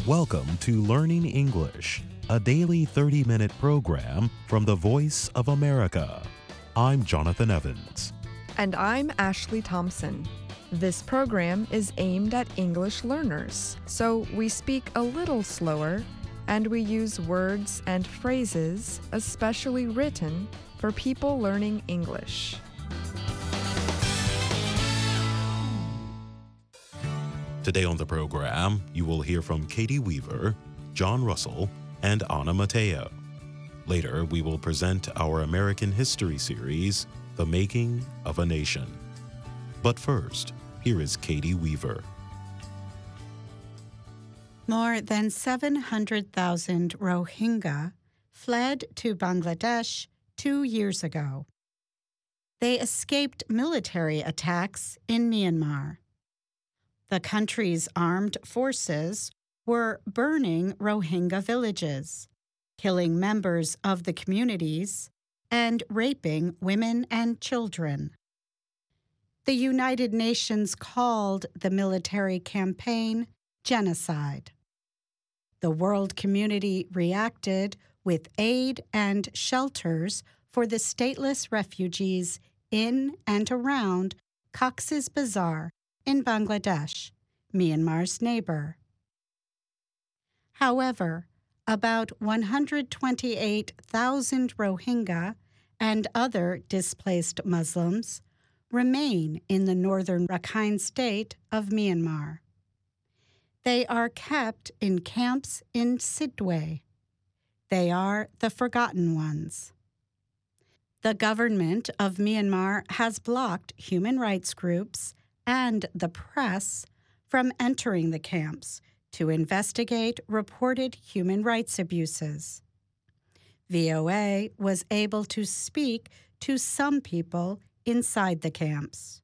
Welcome to Learning English, a daily 30-minute program from the Voice of America. I'm Jonathan Evans. And I'm Ashley Thompson. This program is aimed at English learners, so we speak a little slower and we use words and phrases especially written for people learning English. Today on the program, you will hear from Katie Weaver, John Russell, and Anna Mateo. Later, we will present our American history series, The Making of a Nation. But first, here is Katie Weaver. More than 700,000 Rohingya fled to Bangladesh 2 years ago. They escaped military attacks in Myanmar. The country's armed forces were burning Rohingya villages, killing members of the communities, and raping women and children. The United Nations called the military campaign genocide. The world community reacted with aid and shelters for the stateless refugees in and around Cox's Bazar in Bangladesh, Myanmar's neighbor. However, about 128,000 Rohingya and other displaced Muslims remain in the northern Rakhine state of Myanmar. They are kept in camps in Sidwe. They are the forgotten ones. The government of Myanmar has blocked human rights groups and the press from entering the camps to investigate reported human rights abuses. VOA was able to speak to some people inside the camps.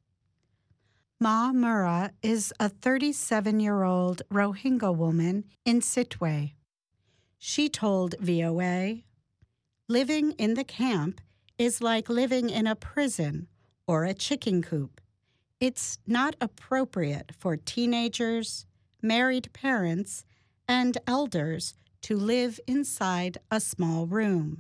Ma Mura is a 37-year-old Rohingya woman in Sidwe. She told VOA, "Living in the camp is like living in a prison or a chicken coop. It's not appropriate for teenagers, married parents, and elders to live inside a small room."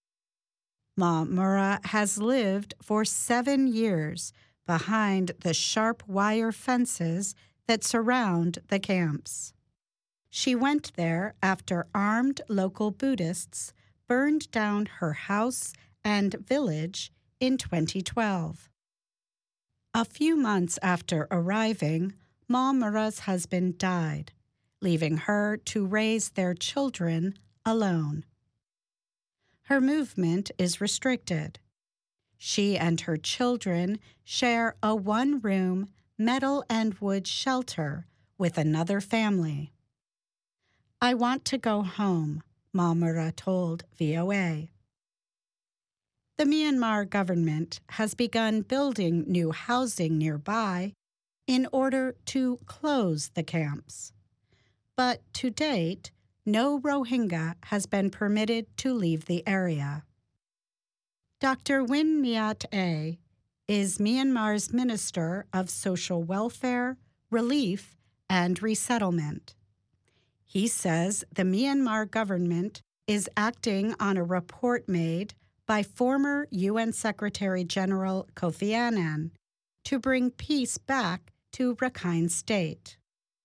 Ma Mura has lived for 7 years behind the sharp wire fences that surround the camps. She went there after armed local Buddhists burned down her house and village in 2012. A few months after arriving, Ma Mura's husband died, leaving her to raise their children alone. Her movement is restricted. She and her children share a one-room metal and wood shelter with another family. "I want to go home," Ma Mura told VOA. The Myanmar government has begun building new housing nearby in order to close the camps. But to date, no Rohingya has been permitted to leave the area. Dr. Win Myat A is Myanmar's Minister of Social Welfare, Relief, and Resettlement. He says the Myanmar government is acting on a report made by former UN Secretary General Kofi Annan to bring peace back to Rakhine State.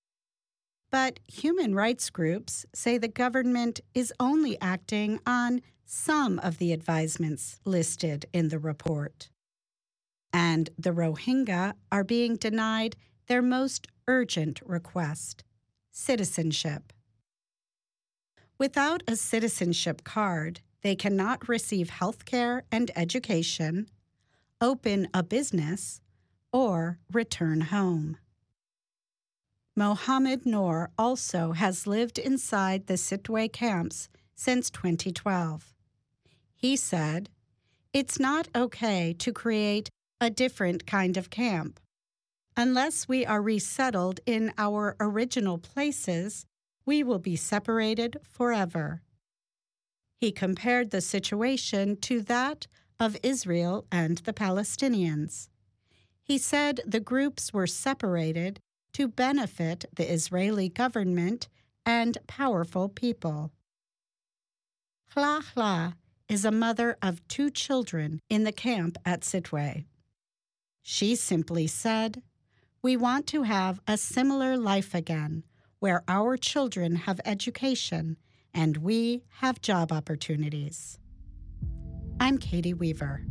But human rights groups say the government is only acting on some of the advisements listed in the report. And the Rohingya are being denied their most urgent request: citizenship. Without a citizenship card, they cannot receive health care and education, open a business, or return home. Mohammed Noor also has lived inside the Sidwe camps since 2012. He said, "It's not okay to create a different kind of camp. Unless we are resettled in our original places, we will be separated forever." He compared the situation to that of Israel and the Palestinians. He said the groups were separated to benefit the Israeli government and powerful people. Hla Hla is a mother of 2 children in the camp at Sittwe. She simply said, "We want to have a similar life again, where our children have education and we have job opportunities." I'm Katie Weaver.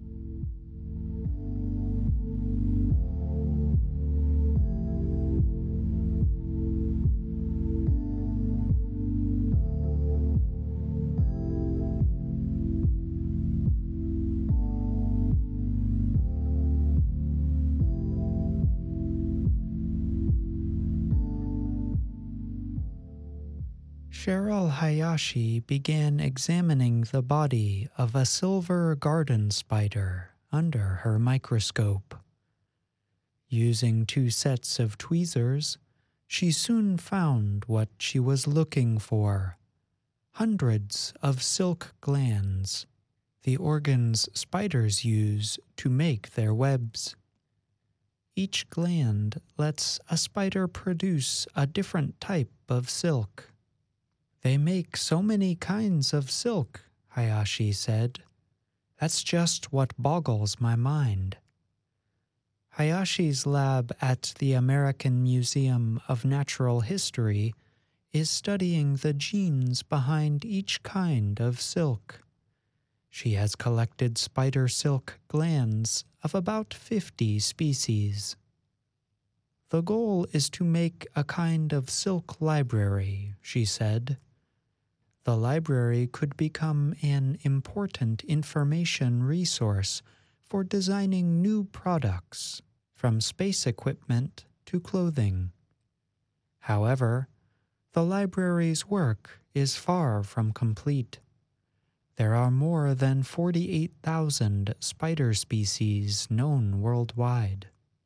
Cheryl Hayashi began examining the body of a silver garden spider under her microscope. Using 2 sets of tweezers, she soon found what she was looking for: hundreds of silk glands, the organs spiders use to make their webs. Each gland lets a spider produce a different type of silk. "They make so many kinds of silk," Hayashi said. "That's just what boggles my mind." Hayashi's lab at the American Museum of Natural History is studying the genes behind each kind of silk. She has collected spider silk glands of about 50 species. "The goal is to make a kind of silk library," she said. "The library could become an important information resource for designing new products, from space equipment to clothing." However, the library's work is far from complete. There are more than 48,000 spider species known worldwide.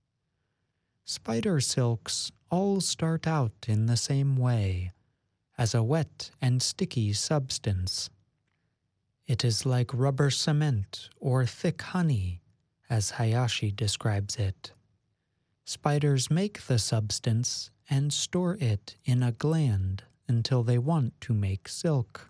Spider silks all start out in the same way, as a wet and sticky substance. It is like rubber cement or thick honey, as Hayashi describes it. Spiders make the substance and store it in a gland until they want to make silk.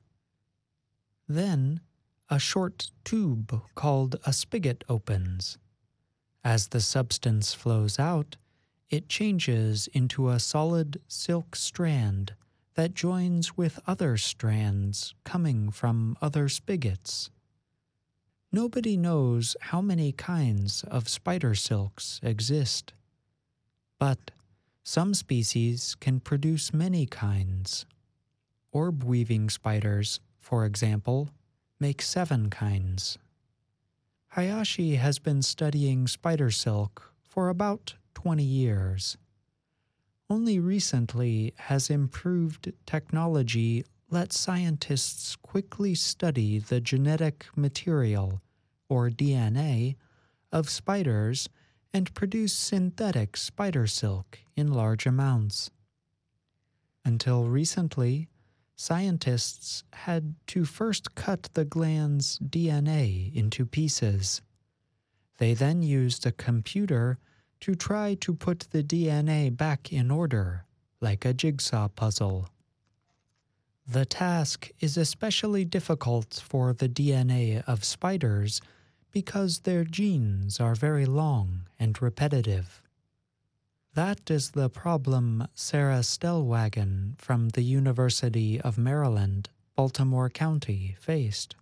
Then, a short tube called a spigot opens. As the substance flows out, it changes into a solid silk strand that joins with other strands coming from other spigots. Nobody knows how many kinds of spider silks exist, but some species can produce many kinds. Orb-weaving spiders, for example, make 7 kinds. Hayashi has been studying spider silk for about 20 years. Only recently has improved technology let scientists quickly study the genetic material, or DNA, of spiders and produce synthetic spider silk in large amounts. Until recently, scientists had to first cut the gland's DNA into pieces. They then used a computer to try to put the DNA back in order, like a jigsaw puzzle. The task is especially difficult for the DNA of spiders because their genes are very long and repetitive. That is the problem Sarah Stellwagen from the University of Maryland, Baltimore County, faced.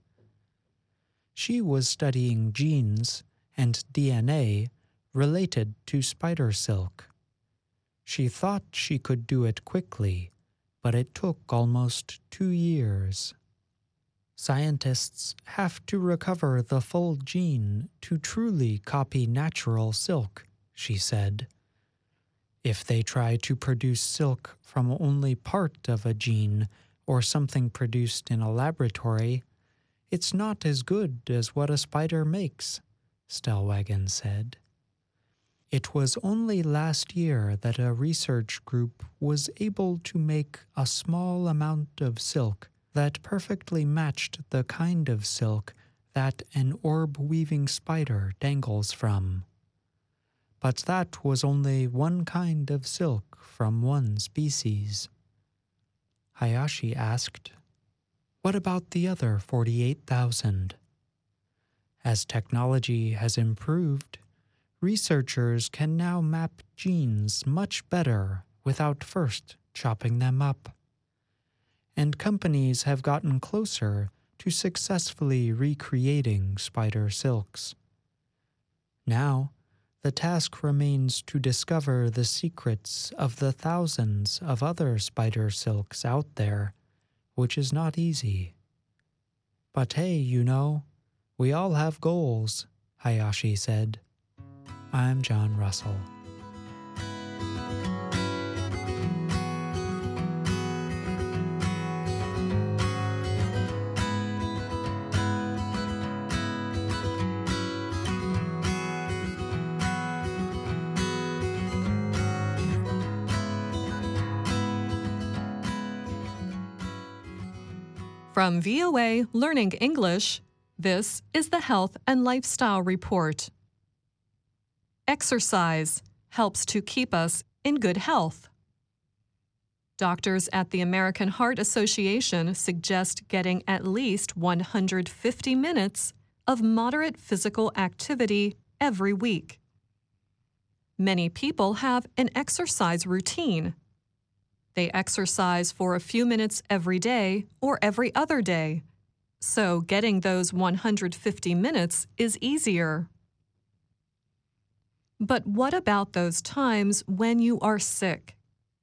She was studying genes and DNA related to spider silk. She thought she could do it quickly, but it took almost 2 years. Scientists have to recover the full gene to truly copy natural silk, she said. If they try to produce silk from only part of a gene or something produced in a laboratory, it's not as good as what a spider makes, Stellwagen said. It was only last year that a research group was able to make a small amount of silk that perfectly matched the kind of silk that an orb-weaving spider dangles from. But that was only one kind of silk from one species. Hayashi asked. What about the other 48,000? As technology has improved, researchers can now map genes much better without first chopping them up. And companies have gotten closer to successfully recreating spider silks. Now, the task remains to discover the secrets of the thousands of other spider silks out there, which is not easy. But hey, we all have goals, Hayashi said. I'm John Russell. From VOA Learning English, this is the Health and Lifestyle Report. Exercise helps to keep us in good health. Doctors at the American Heart Association suggest getting at least 150 minutes of moderate physical activity every week. Many people have an exercise routine. They exercise for a few minutes every day or every other day, so getting those 150 minutes is easier. But what about those times when you are sick?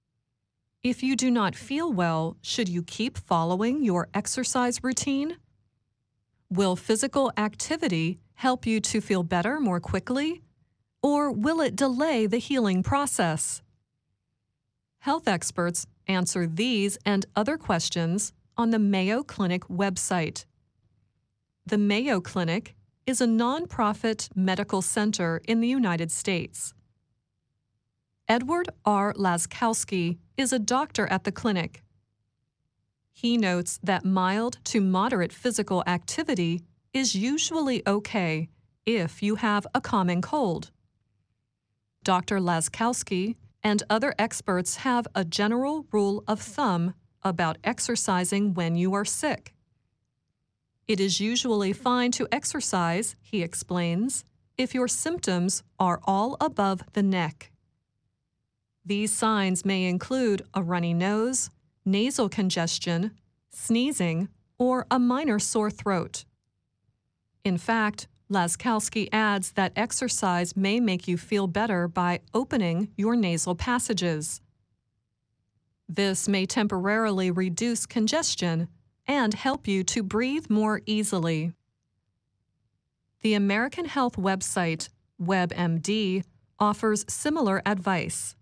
If you do not feel well, should you keep following your exercise routine? Will physical activity help you to feel better more quickly, or will it delay the healing process? Health experts answer these and other questions on the Mayo Clinic website. The Mayo Clinic is a nonprofit medical center in the United States. Edward R. Laskowski is a doctor at the clinic. He notes that mild to moderate physical activity is usually okay if you have a common cold. Dr. Laskowski and other experts have a general rule of thumb about exercising when you are sick. It is usually fine to exercise, he explains, if your symptoms are all above the neck. These signs may include a runny nose, nasal congestion, sneezing, or a minor sore throat. In fact, Laskowski adds that exercise may make you feel better by opening your nasal passages. This may temporarily reduce congestion and help you to breathe more easily. The American Health website, WebMD, offers similar advice.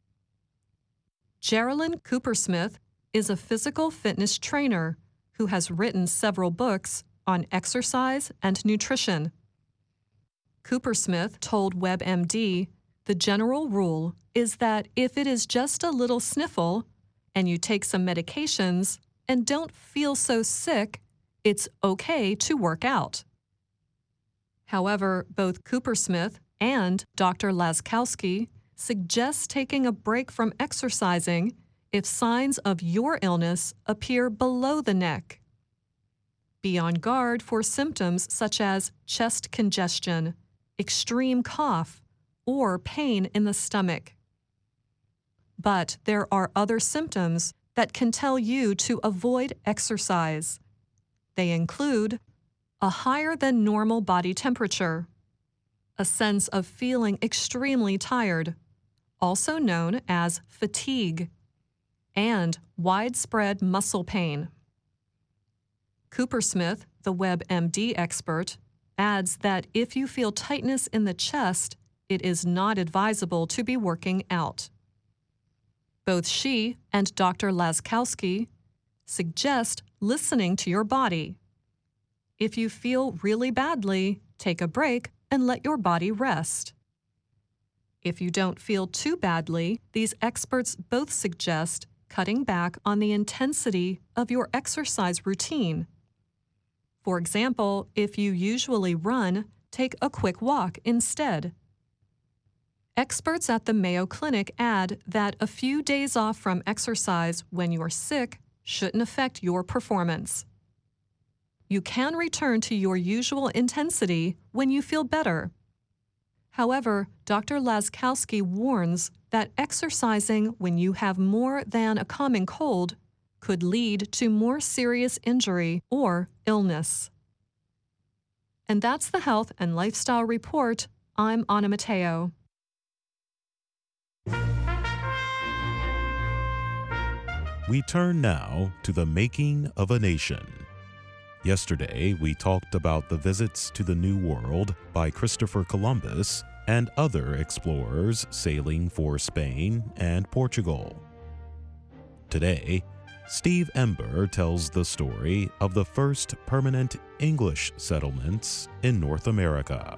Geraldine Coopersmith is a physical fitness trainer who has written several books on exercise and nutrition. Coopersmith told WebMD the general rule is that if it is just a little sniffle and you take some medications and don't feel so sick, it's okay to work out. However, both Coopersmith and Dr. Laskowski suggest taking a break from exercising if signs of your illness appear below the neck. Be on guard for symptoms such as chest congestion, extreme cough, or pain in the stomach. But there are other symptoms that can tell you to avoid exercise. They include a higher than normal body temperature, a sense of feeling extremely tired, also known as fatigue, and widespread muscle pain. Coopersmith, the WebMD expert, adds that if you feel tightness in the chest, it is not advisable to be working out. Both she and Dr. Laskowski suggest listening to your body. If you feel really badly, take a break and let your body rest. If you don't feel too badly, these experts both suggest cutting back on the intensity of your exercise routine. For example, if you usually run, take a quick walk instead. Experts at the Mayo Clinic add that a few days off from exercise when you're sick shouldn't affect your performance. You can return to your usual intensity when you feel better. However, Dr. Laskowski warns that exercising when you have more than a common cold could lead to more serious injury or illness. And that's the Health and Lifestyle Report. I'm Anna Matteo. We turn now to the making of a nation. Yesterday, we talked about the visits to the New World by Christopher Columbus and other explorers sailing for Spain and Portugal. Today, Steve Ember tells the story of the first permanent English settlements in North America.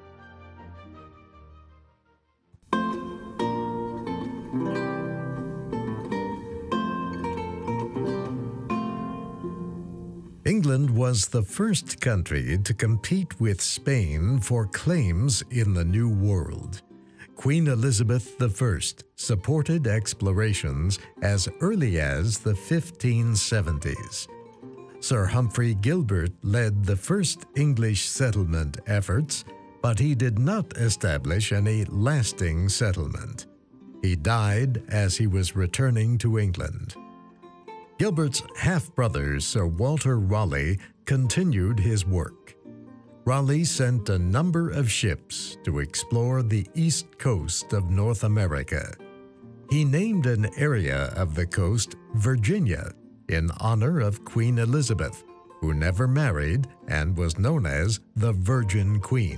England was the first country to compete with Spain for claims in the New World. Queen Elizabeth I supported explorations as early as the 1570s. Sir Humphrey Gilbert led the first English settlement efforts, but he did not establish any lasting settlement. He died as he was returning to England. Gilbert's half-brother, Sir Walter Raleigh, continued his work. Raleigh sent a number of ships to explore the east coast of North America. He named an area of the coast Virginia in honor of Queen Elizabeth, who never married and was known as the Virgin Queen.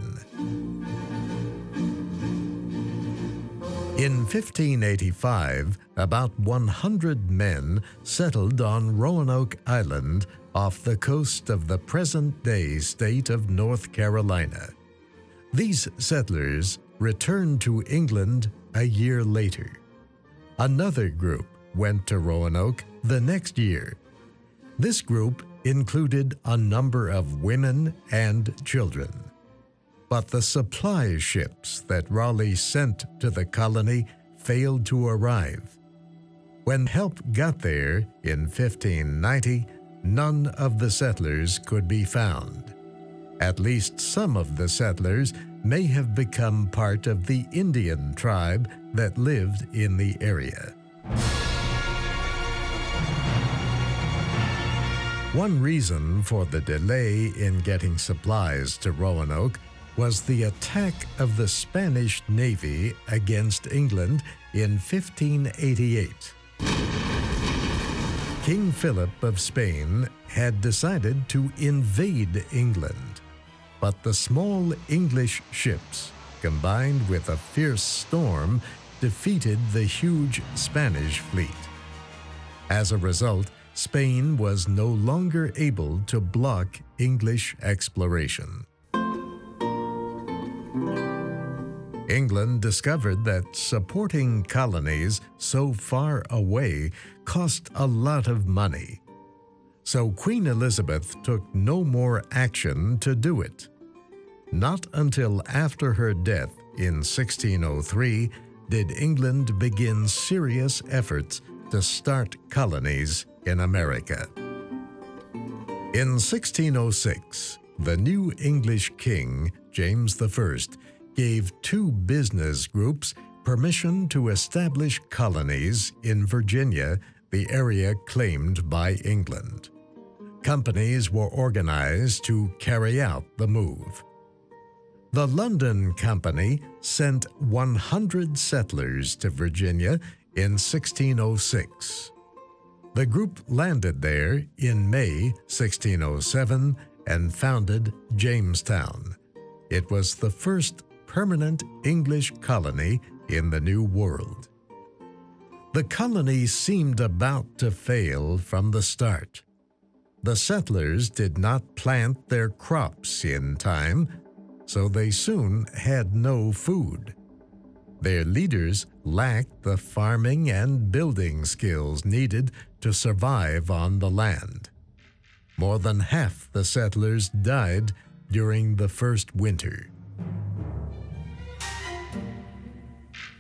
In 1585, about 100 men settled on Roanoke Island off the coast of the present-day state of North Carolina. These settlers returned to England a year later. Another group went to Roanoke the next year. This group included a number of women and children. But the supply ships that Raleigh sent to the colony failed to arrive. When help got there in 1590, none of the settlers could be found. At least some of the settlers may have become part of the Indian tribe that lived in the area. One reason for the delay in getting supplies to Roanoke was the attack of the Spanish Navy against England in 1588. King Philip of Spain had decided to invade England, but the small English ships, combined with a fierce storm, defeated the huge Spanish fleet. As a result, Spain was no longer able to block English exploration. England discovered that supporting colonies so far away cost a lot of money. So Queen Elizabeth took no more action to do it. Not until after her death in 1603 did England begin serious efforts to start colonies in America. In 1606, the new English king, James I, gave two business groups permission to establish colonies in Virginia, the area claimed by England. Companies were organized to carry out the move. The London Company sent 100 settlers to Virginia in 1606. The group landed there in May 1607 and founded Jamestown. It was the first permanent English colony in the New World. The colony seemed about to fail from the start. The settlers did not plant their crops in time, so they soon had no food. Their leaders lacked the farming and building skills needed to survive on the land. More than half the settlers died during the first winter.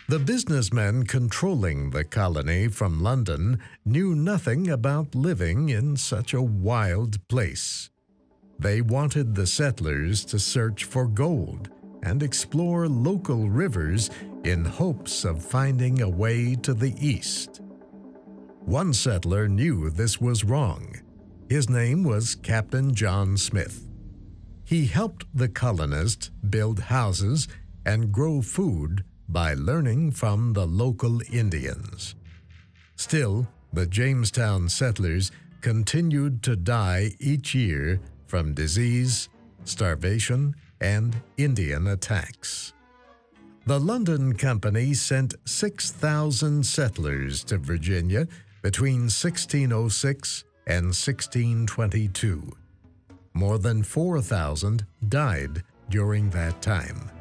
The businessmen controlling the colony from London knew nothing about living in such a wild place. They wanted the settlers to search for gold and explore local rivers in hopes of finding a way to the east. One settler knew this was wrong. His name was Captain John Smith. He helped the colonists build houses and grow food by learning from the local Indians. Still, the Jamestown settlers continued to die each year from disease, starvation, and Indian attacks. The London Company sent 6,000 settlers to Virginia between 1606 and 1622. More than 4,000 died during that time.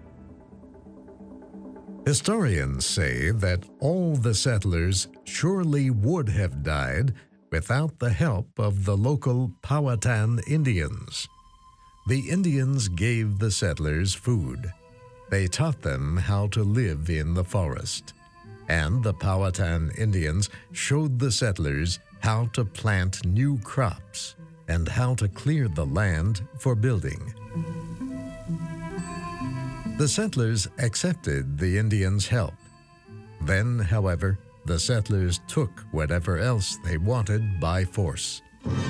Historians say that all the settlers surely would have died without the help of the local Powhatan Indians. The Indians gave the settlers food. They taught them how to live in the forest. And the Powhatan Indians showed the settlers how to plant new crops and how to clear the land for building. The settlers accepted the Indians' help. Then, however, the settlers took whatever else they wanted by force.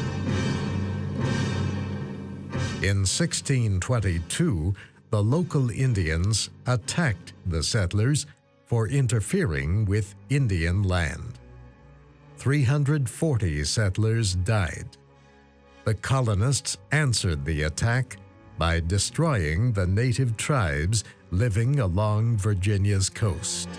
In 1622, the local Indians attacked the settlers for interfering with Indian land. 340 settlers died. The colonists answered the attack by destroying the native tribes living along Virginia's coast.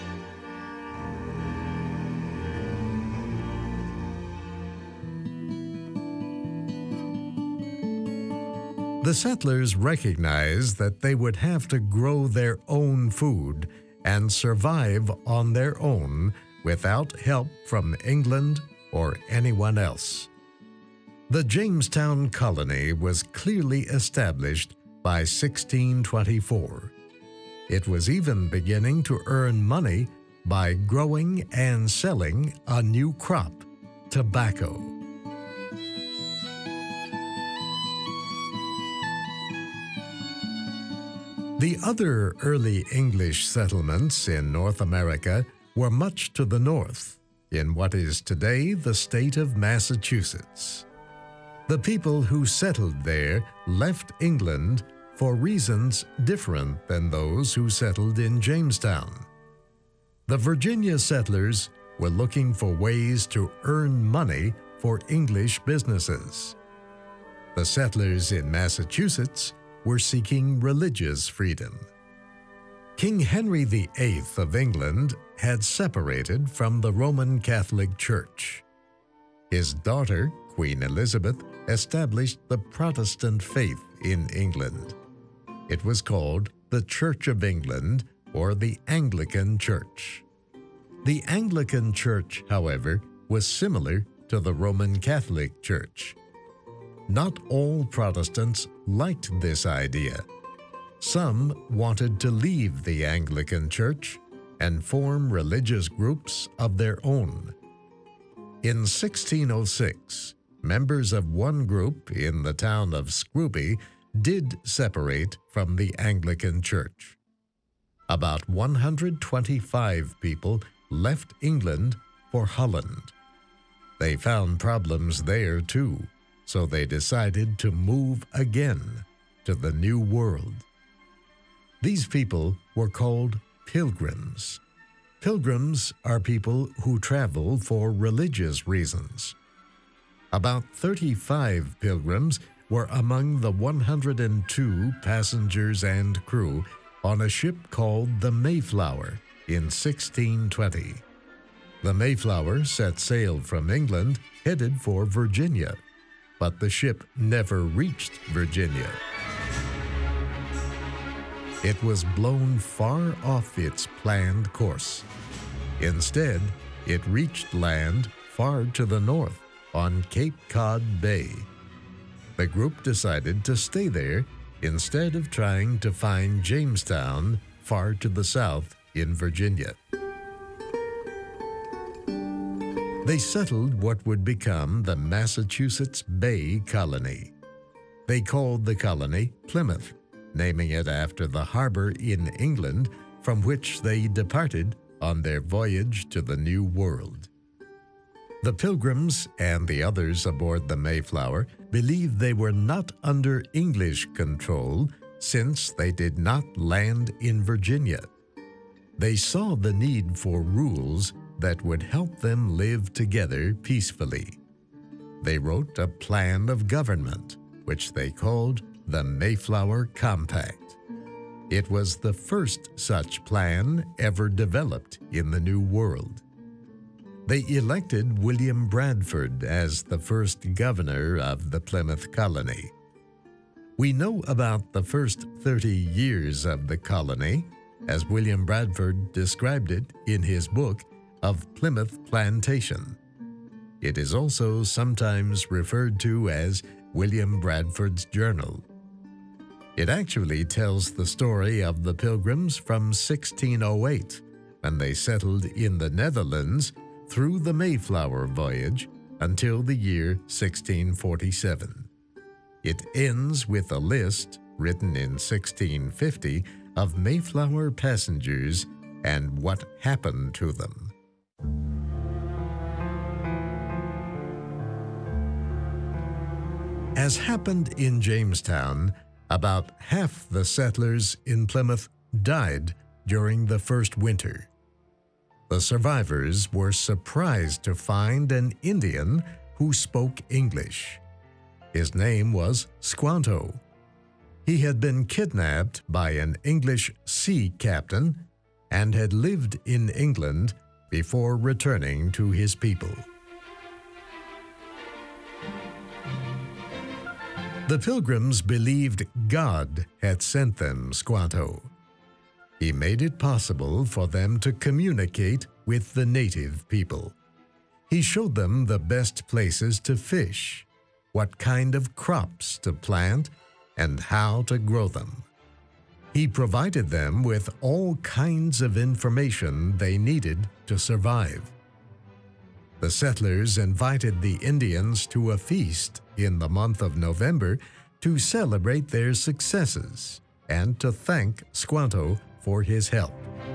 The settlers recognized that they would have to grow their own food and survive on their own without help from England or anyone else. The Jamestown colony was clearly established by 1624. It was even beginning to earn money by growing and selling a new crop, tobacco. The other early English settlements in North America were much to the north, in what is today the state of Massachusetts. The people who settled there left England for reasons different than those who settled in Jamestown. The Virginia settlers were looking for ways to earn money for English businesses. The settlers in Massachusetts were seeking religious freedom. King Henry VIII of England had separated from the Roman Catholic Church. His daughter, Queen Elizabeth, established the Protestant faith in England. It was called the Church of England or the Anglican Church. The Anglican Church, however, was similar to the Roman Catholic Church. Not all Protestants liked this idea. Some wanted to leave the Anglican Church and form religious groups of their own. In 1606, members of one group in the town of Scrooby did separate from the Anglican Church. About 125 people left England for Holland. They found problems there too, so they decided to move again to the New World. These people were called pilgrims. Pilgrims are people who travel for religious reasons. About 35 pilgrims were among the 102 passengers and crew on a ship called the Mayflower in 1620. The Mayflower set sail from England headed for Virginia, but the ship never reached Virginia. It was blown far off its planned course. Instead, it reached land far to the north on Cape Cod Bay. The group decided to stay there instead of trying to find Jamestown far to the south in Virginia. They settled what would become the Massachusetts Bay Colony. They called the colony Plymouth, naming it after the harbor in England from which they departed on their voyage to the New World. The Pilgrims and the others aboard the Mayflower believed they were not under English control since they did not land in Virginia. They saw the need for rules that would help them live together peacefully. They wrote a plan of government, which they called the Mayflower Compact. It was the first such plan ever developed in the New World. They elected William Bradford as the first governor of the Plymouth colony. We know about the first 30 years of the colony, as William Bradford described it in his book of Plymouth Plantation. It is also sometimes referred to as William Bradford's Journal. It actually tells the story of the Pilgrims from 1608, when they settled in the Netherlands through the Mayflower voyage until the year 1647. It ends with a list, written in 1650, of Mayflower passengers and what happened to them. As happened in Jamestown, about half the settlers in Plymouth died during the first winter. The survivors were surprised to find an Indian who spoke English. His name was Squanto. He had been kidnapped by an English sea captain and had lived in England before returning to his people. The Pilgrims believed God had sent them Squanto. He made it possible for them to communicate with the native people. He showed them the best places to fish, what kind of crops to plant, and how to grow them. He provided them with all kinds of information they needed to survive. The settlers invited the Indians to a feast in the month of November to celebrate their successes and to thank Squanto for his help.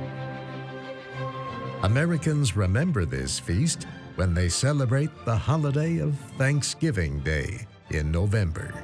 Americans remember this feast when they celebrate the holiday of Thanksgiving Day in November.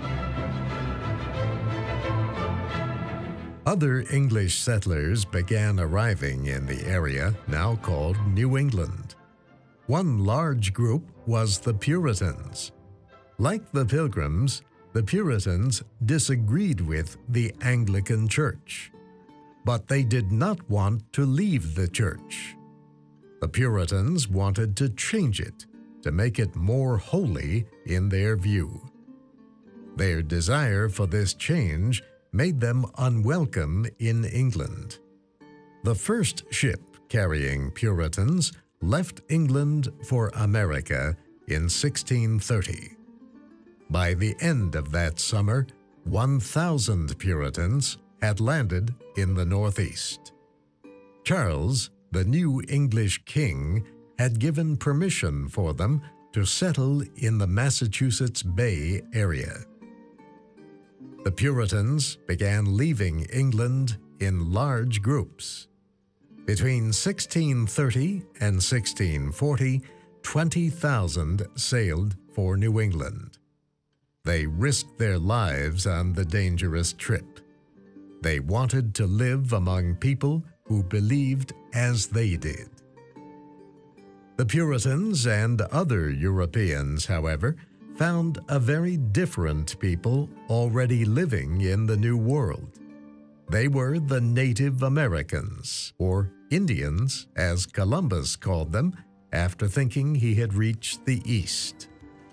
Other English settlers began arriving in the area now called New England. One large group was the Puritans. Like the Pilgrims, the Puritans disagreed with the Anglican Church, but they did not want to leave the church. The Puritans wanted to change it to make it more holy in their view. Their desire for this change made them unwelcome in England. The first ship carrying Puritans left England for America in 1630. By the end of that summer, 1,000 Puritans had landed in the Northeast. Charles, the new English king, had given permission for them to settle in the Massachusetts Bay area. The Puritans began leaving England in large groups. Between 1630 and 1640, 20,000 sailed for New England. They risked their lives on the dangerous trip. They wanted to live among people who believed as they did. The Puritans and other Europeans, however, found a very different people already living in the New World. They were the Native Americans, or Indians, as Columbus called them, after thinking he had reached the East.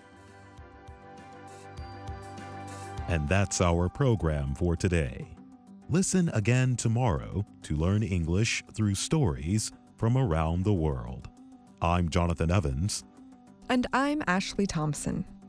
And that's our program for today. Listen again tomorrow to learn English through stories from around the world. I'm Jonathan Evans. And I'm Ashley Thompson.